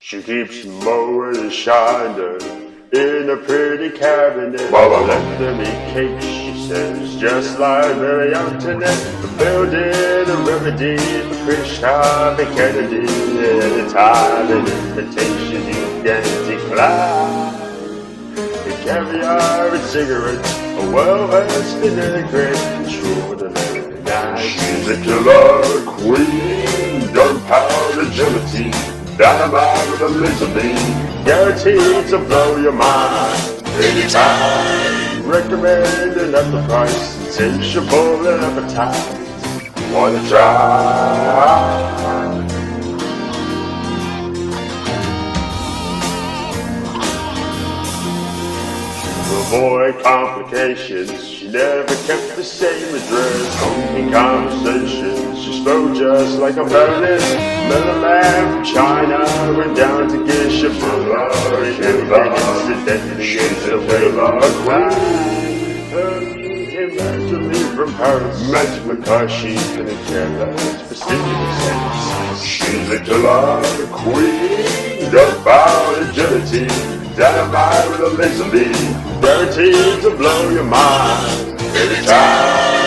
She keeps mowing and shining in a pretty cabinet. Let them eat cake, she says, just like Mary Antoinette. Building a remedy for Khrushchev and Kennedy. Anytime an invitation you can decline. The caviar and cigarettes, a well-versed vinaigrette, extraordinary night. She's a killer queen, gunpowder agility, dynamite with Elizabeth, guaranteed to blow your mind. Anytime, recommended at the price, insatiable and appetite. Wanna try? To avoid complications, she never kept the same address. In conversations, she spoke just like a Berlin. Met a man from China, went down to get Shabula. Incidentally, it's the way of queen. Came back to leave from Paris. Met because she couldn't care less for stimulus. She's a killer queen, gunpowder agility, dynamite with Elizabeth, guaranteed to blow your mind anytime.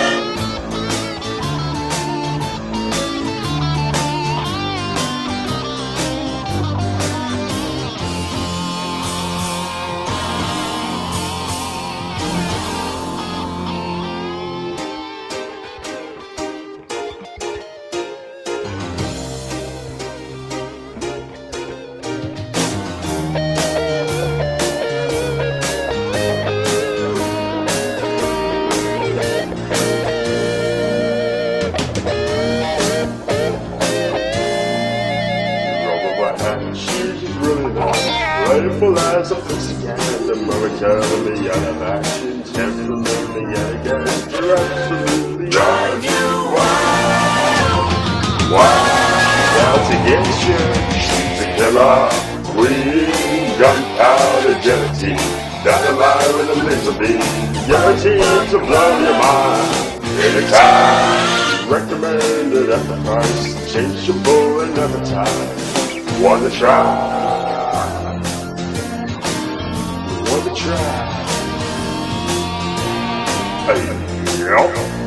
She's really nice, playful as a pussycat, momentarily out of action, temperamentally against her, absolutely drives you wild out to get you. She's a killer queen, gunpowder agility, dynamite with Elizabeth, guaranteed to blow your mind anytime. Recommended at the price, changeable and never time. Wanna try? Wanna try? Hey, yep.